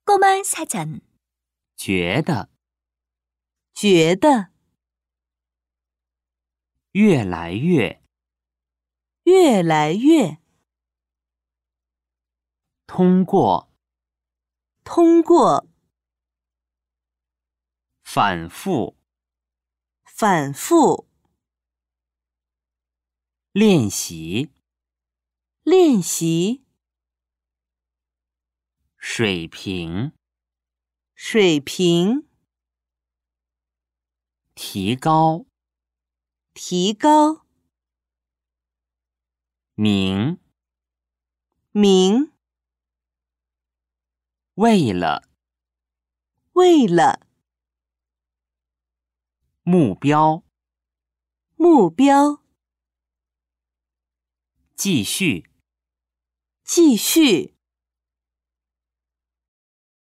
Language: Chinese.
꼬마 사전 觉得觉得越来越越来越通过通过反复反复练习练习水平水平提高提高明明为了为了目标目标继续继续